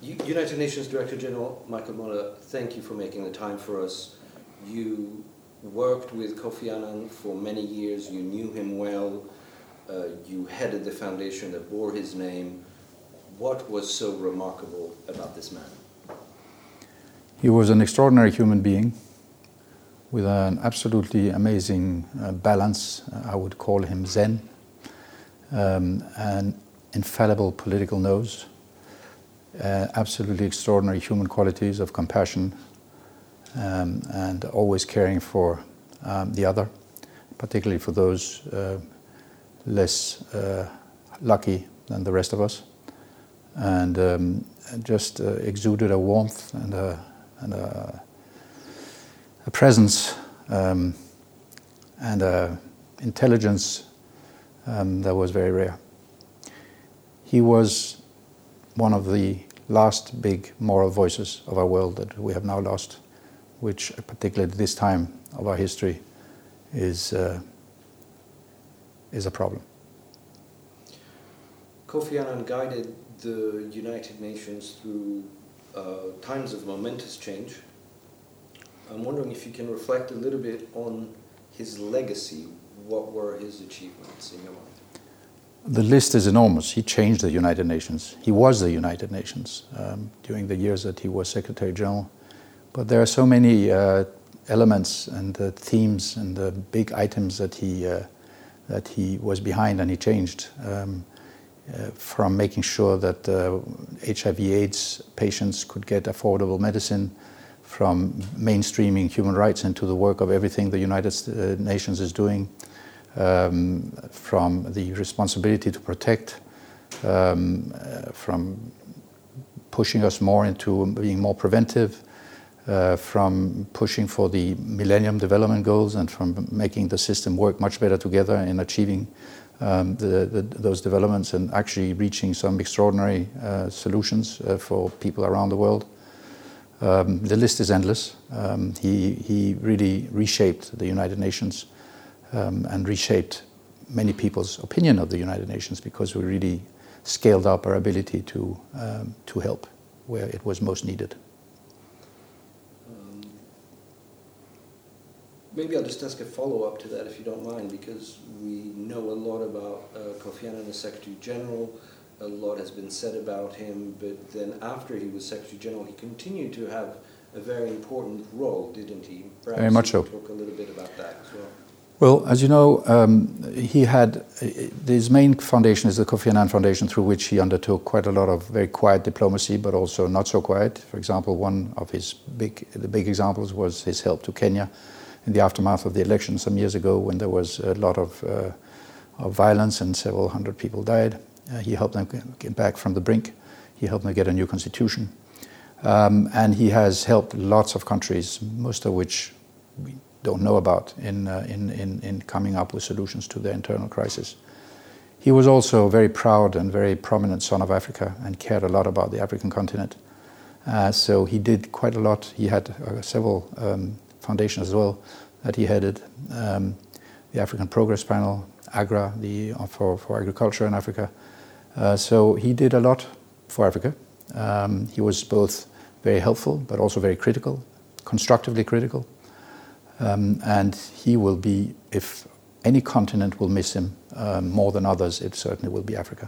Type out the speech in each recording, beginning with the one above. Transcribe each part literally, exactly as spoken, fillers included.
United Nations Director General Michael Moller, thank you for making the time for us. You worked with Kofi Annan for many years, you knew him well, uh, you headed the foundation that bore his name. What was so remarkable about this man? He was an extraordinary human being with an absolutely amazing uh, balance. I would call him Zen, um, an infallible political nose, uh, absolutely extraordinary human qualities of compassion, um, and always caring for um, the other, particularly for those uh, less uh, lucky than the rest of us, and um, just uh, exuded a warmth and a, and a, a presence um, and a intelligence um, that was very rare. He was one of the last big moral voices of our world that we have now lost, which particularly at this time of our history is uh, is a problem. Kofi Annan guided the United Nations through uh, times of momentous change. I'm wondering if you can reflect a little bit on his legacy. What were his achievements in your mind? The list is enormous. He changed the United Nations. He was the United Nations um, during the years that he was Secretary General. But there are so many uh, elements and uh, themes and uh, big items that he uh, that he was behind and he changed. Um, uh, from making sure that uh, H I V AIDS patients could get affordable medicine, from mainstreaming human rights into the work of everything the United Nations is doing, um, from the responsibility to protect, um, uh, from pushing us more into being more preventive, uh, from pushing for the Millennium Development Goals and from making the system work much better together in achieving um, the, the, those developments and actually reaching some extraordinary uh, solutions uh, for people around the world. Um, the list is endless. Um, he, he really reshaped the United Nations um, and reshaped many people's opinion of the United Nations because we really scaled up our ability to, um, to help where it was most needed. Um, maybe I'll just ask a follow-up to that if you don't mind, because we know a lot about uh, Kofi Annan as Secretary General. A lot has been said about him, but then after he was Secretary General, he continued to have a very important role, didn't he? Perhaps very much you so. Talk a little bit about that as well. Well, as you know, um, he had his main foundation is the Kofi Annan Foundation, through which he undertook quite a lot of very quiet diplomacy, but also not so quiet. For example, one of his big, the big examples was his help to Kenya in the aftermath of the election some years ago, when there was a lot of, uh, of violence and several hundred people died. Uh, he helped them get back from the brink. He helped them get a new constitution. Um, and he has helped lots of countries, most of which we don't know about, in, uh, in, in, in coming up with solutions to their internal crisis. He was also a very proud and very prominent son of Africa and cared a lot about the African continent. Uh, so he did quite a lot. He had uh, several um, foundations as well that he headed. Um, the African Progress Panel, AGRA, the, uh, for, for agriculture in Africa. Uh, so he did a lot for Africa. Um, he was both very helpful, but also very critical, constructively critical. Um, and he will be, if any continent will miss him um, more than others, it certainly will be Africa.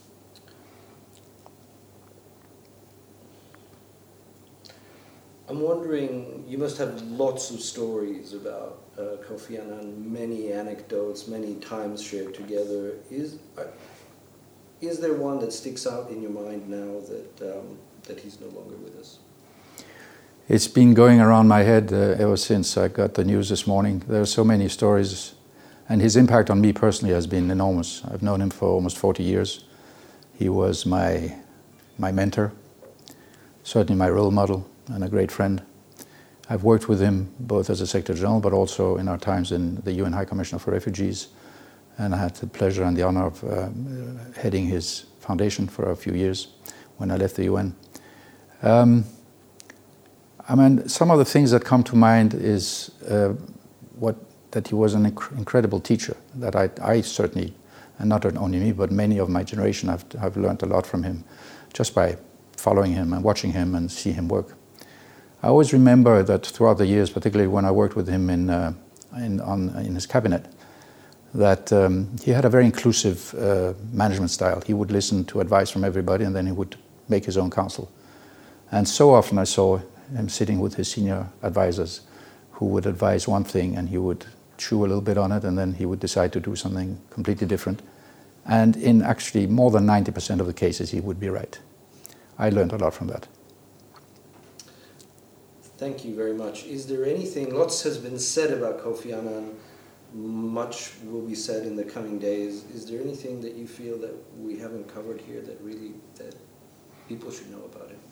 I'm wondering, you must have lots of stories about uh, Kofi Annan, many anecdotes, many times shared together. Is uh, Is there one that sticks out in your mind now that um, that he's no longer with us? It's been going around my head uh, ever since I got the news this morning. There are so many stories, and his impact on me personally has been enormous. I've known him for almost forty years. He was my my mentor, certainly my role model, and a great friend. I've worked with him both as a Secretary General, but also in our times in the U N High Commissioner for Refugees. And I had the pleasure and the honor of uh, heading his foundation for a few years when I left the U N. Um, I mean, some of the things that come to mind is uh, what that he was an inc- incredible teacher, that I, I certainly, and not only me, but many of my generation have, have learned a lot from him, just by following him and watching him and see him work. I always remember that throughout the years, particularly when I worked with him in, uh, in, on, in his cabinet, that um, he had a very inclusive uh, management style. He would listen to advice from everybody and then he would make his own counsel. And so often I saw him sitting with his senior advisors who would advise one thing and he would chew a little bit on it and then he would decide to do something completely different. And in actually more than ninety percent of the cases he would be right. I learned a lot from that. Thank you very much. Is there anything, lots has been said about Kofi Annan, much will be said in the coming days. Is there anything that you feel that we haven't covered here that really, that people should know about him?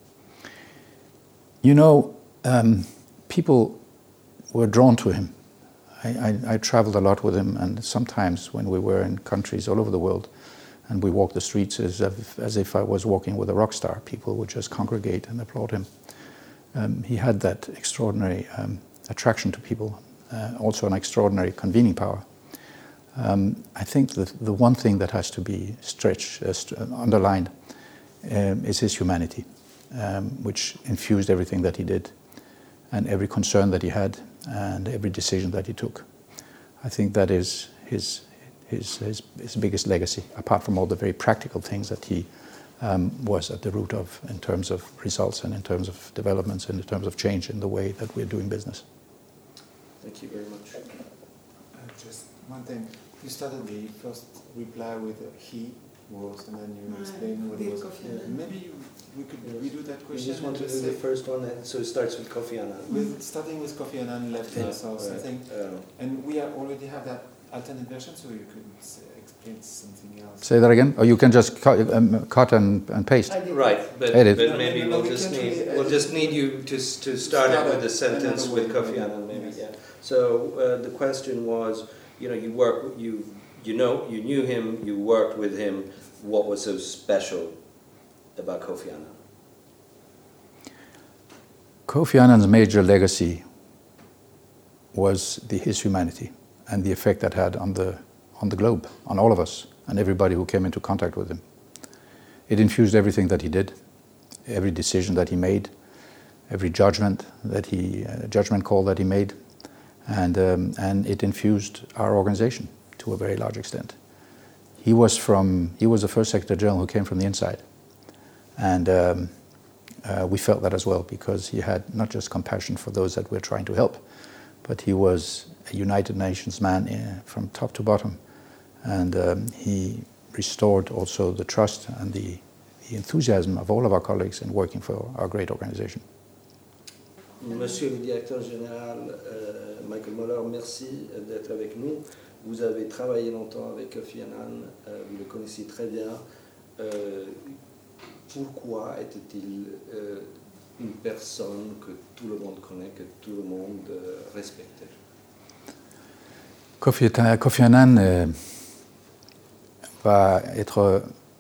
You know, um, people were drawn to him. I, I, I traveled a lot with him, and sometimes when we were in countries all over the world and we walked the streets as if, as if I was walking with a rock star, people would just congregate and applaud him. Um, he had that extraordinary um, attraction to people, uh, also an extraordinary convening power. Um, I think that the one thing that has to be stretched, uh, st- underlined, um, is his humanity, um, which infused everything that he did and every concern that he had and every decision that he took. I think that is his, his, his, his biggest legacy, apart from all the very practical things that he um, was at the root of in terms of results and in terms of developments and in terms of change in the way that we're doing business. Thank you very much. Uh, just one thing. You started the first reply with uh, he was, and then you explained what it was. Uh, maybe you, we could yes. redo that question. You just want to do the first one, and so it starts with Kofi Annan. With, starting with Kofi Annan, left yeah. or something. Uh, and we are already have that alternate version, so you could say, explain something else. Say that again? Or you can just cut, um, cut and, and paste. Right, but, Edit. but no, maybe no, no, we'll we just need really we'll just need you to to start, start it with a sentence with Kofi Annan, maybe. Yes. Yeah. So uh, the question was, you know, you work, you you know, you knew him, you worked with him. What was so special about Kofi Annan? Kofi Annan's major legacy was the, his humanity and the effect that had on the on the globe, on all of us, and everybody who came into contact with him. It infused everything that he did, every decision that he made, every judgment that he uh, judgment call that he made, and um, and it infused our organization to a very large extent. He was from he was the first Secretary General who came from the inside, and um, uh, we felt that as well because he had not just compassion for those that we're trying to help, but he was a United Nations man uh, from top to bottom, and um, he restored also the trust and the, the enthusiasm of all of our colleagues in working for our great organization. Monsieur le Directeur Général euh, Michael Moeller, merci d'être avec nous. Vous avez travaillé longtemps avec Kofi Annan, euh, vous le connaissiez très bien. Euh, pourquoi était-il euh, une personne que tout le monde connaît, que tout le monde euh, respecte? Kofi, Kofi Annan euh, va être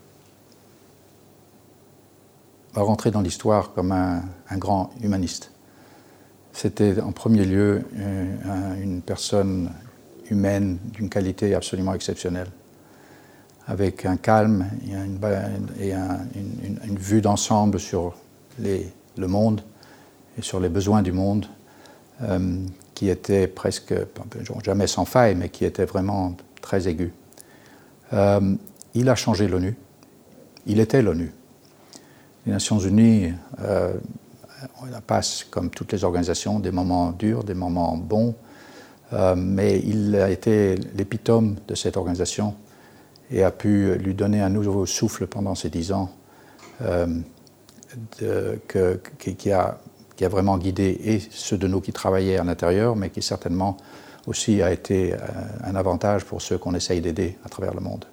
va rentrer dans l'histoire comme un, un grand humaniste. C'était en premier lieu une, une personne humaine d'une qualité absolument exceptionnelle, avec un calme et, une, et un, une, une vue d'ensemble sur les, le monde et sur les besoins du monde, euh, qui était presque, jamais sans faille, mais qui était vraiment très aigu. Euh, il a changé l'ONU. Il était l'ONU. Les Nations Unies euh, passent, comme toutes les organisations, des moments durs, des moments bons, euh, mais il a été l'épitome de cette organisation et a pu lui donner un nouveau souffle pendant ces dix ans euh, de, que, qui, a, qui a vraiment guidé et ceux de nous qui travaillaient à l'intérieur, mais qui certainement aussi a été un avantage pour ceux qu'on essaye d'aider à travers le monde.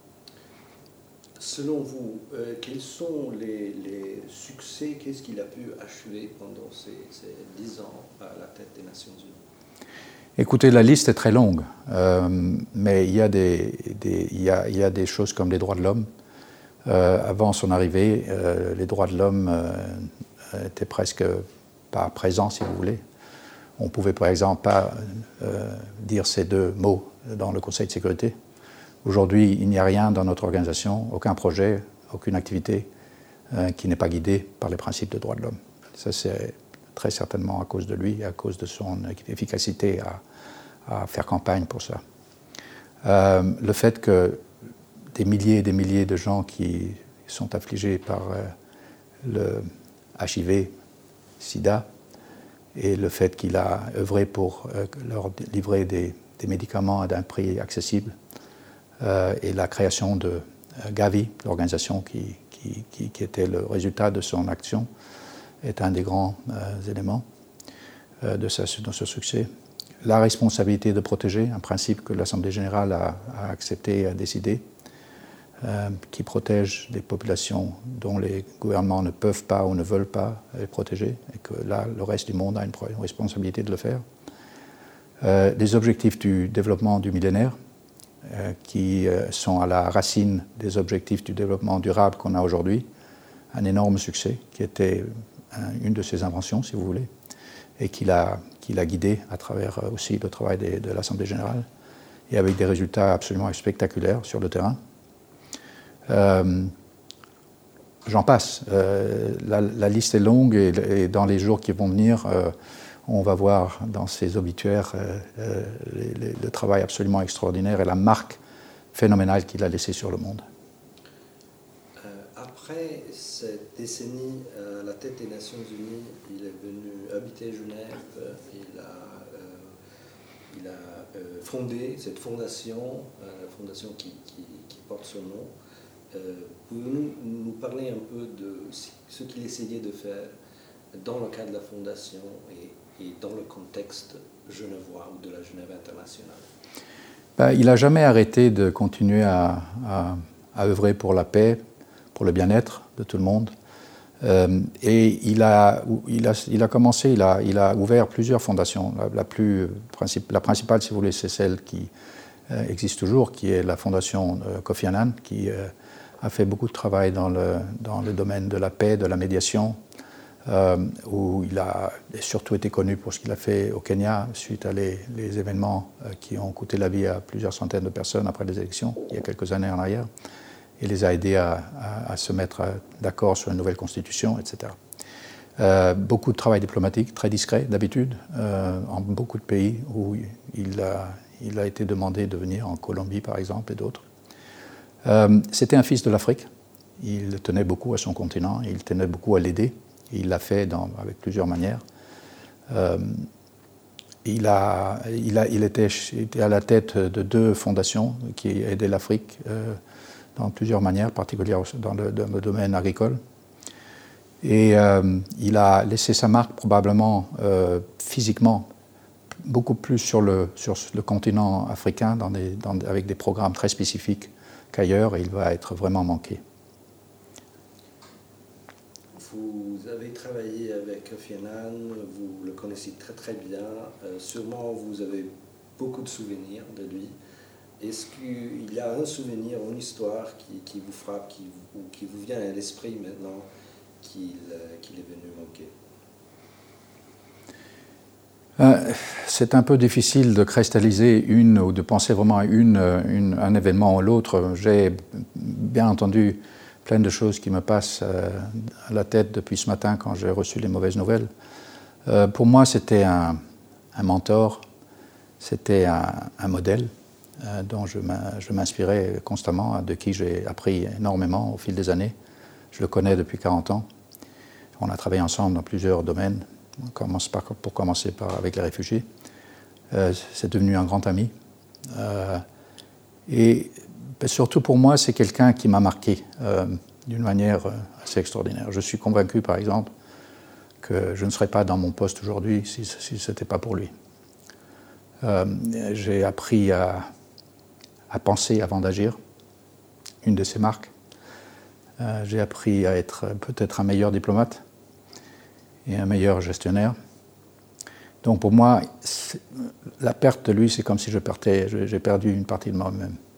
Selon vous, euh, quels sont les, les succès, qu'est-ce qu'il a pu achever pendant ces, ces dix ans à la tête des Nations Unies? Écoutez, la liste est très longue, euh, mais il y, a des, des, il, y a, il y a des choses comme les droits de l'homme. Euh, avant son arrivée, euh, les droits de l'homme euh, étaient presque pas présents, si vous voulez. On ne pouvait par exemple pas euh, dire ces deux mots dans le Conseil de sécurité. Aujourd'hui, il n'y a rien dans notre organisation, aucun projet, aucune activité euh, qui n'est pas guidée par les principes de droits de l'homme. Ça, c'est très certainement à cause de lui et à cause de son efficacité à, à faire campagne pour ça. Euh, le fait que des milliers et des milliers de gens qui sont affligés par euh, le H I V, SIDA, et le fait qu'il a œuvré pour euh, leur livrer des, des médicaments à un prix accessible, euh, et la création de euh, Gavi, l'organisation qui, qui, qui, qui était le résultat de son action, est un des grands euh, éléments euh, de, sa, de ce succès. La responsabilité de protéger, un principe que l'Assemblée générale a, a accepté et a décidé, euh, qui protège des populations dont les gouvernements ne peuvent pas ou ne veulent pas les protéger, et que là, le reste du monde a une, une responsabilité de le faire. Euh, les objectifs du développement du millénaire, euh, qui euh, sont à la racine des objectifs du développement durable qu'on a aujourd'hui, un énorme succès, qui était un, une de ses inventions, si vous voulez, et qu'il a, qu'il a guidé à travers aussi le travail des, de l'Assemblée générale, et avec des résultats absolument spectaculaires sur le terrain. Euh, j'en passe. Euh, la, la liste est longue, et, et dans les jours qui vont venir, euh, on va voir dans ces obituaires euh, euh, les, les, le travail absolument extraordinaire et la marque phénoménale qu'il a laissée sur le monde. Euh, après cette décennie à la tête des Nations Unies, il est venu habiter Genève, il a, euh, il a euh, fondé cette fondation, euh, la fondation qui, qui, qui porte son nom. Euh, Pouvez-vous nous, nous parler un peu de ce qu'il essayait de faire dans le cadre de la fondation et, et dans le contexte genevois ou de la Genève internationale? Ben, il n'a jamais arrêté de continuer à, à, à œuvrer pour la paix, pour le bien-être de tout le monde. Euh, et il a, il, a, il a commencé, il a, il a ouvert plusieurs fondations. La, la, plus, la principale, si vous voulez, c'est celle qui euh, existe toujours, qui est la fondation euh, Kofi Annan, qui euh, a fait beaucoup de travail dans le, dans le domaine de la paix, de la médiation, euh, où il a surtout été connu pour ce qu'il a fait au Kenya, suite à les, les événements euh, qui ont coûté la vie à plusieurs centaines de personnes après les élections, il y a quelques années en arrière, et les a aidés à, à, à se mettre d'accord sur une nouvelle constitution, et cetera. Euh, beaucoup de travail diplomatique, très discret d'habitude, euh, en beaucoup de pays où il a, il a été demandé de venir, en Colombie par exemple, et d'autres. Euh, c'était un fils de l'Afrique. Il tenait beaucoup à son continent, il tenait beaucoup à l'aider. Il l'a fait dans, avec plusieurs manières. Euh, il, a, il, a, il était, était à la tête de deux fondations qui aidaient l'Afrique euh, dans plusieurs manières, particulièrement dans le, dans le domaine agricole. Et euh, il a laissé sa marque probablement euh, physiquement beaucoup plus sur le, sur le continent africain, dans des, dans, avec des programmes très spécifiques qu'ailleurs, et il va être vraiment manqué. Vous avez travaillé avec Kofi Annan, vous le connaissez très très bien, euh, sûrement vous avez beaucoup de souvenirs de lui. Est-ce qu'il y a un souvenir, une histoire qui, qui vous frappe, qui vous, qui vous vient à l'esprit maintenant, qu'il, qu'il est venu manquer? Euh, c'est un peu difficile de cristalliser une ou de penser vraiment à une, une, un événement ou l'autre. J'ai bien entendu plein de choses qui me passent euh, à la tête depuis ce matin quand j'ai reçu les mauvaises nouvelles. Euh, pour moi, c'était un, un mentor, c'était un, un modèle euh, dont je m'inspirais constamment, de qui j'ai appris énormément au fil des années. Je le connais depuis quarante ans. On a travaillé ensemble dans plusieurs domaines. On commence par, pour commencer par, avec les réfugiés. Euh, c'est devenu un grand ami. Euh, et ben, surtout pour moi, c'est quelqu'un qui m'a marqué euh, d'une manière assez extraordinaire. Je suis convaincu, par exemple, que je ne serais pas dans mon poste aujourd'hui si, si ce n'était pas pour lui. Euh, j'ai appris à, à penser avant d'agir, une de ses marques. Euh, j'ai appris à être peut-être un meilleur diplomate et un meilleur gestionnaire. Donc pour moi, la perte de lui, c'est comme si je perdais, j'ai perdu une partie de moi-même.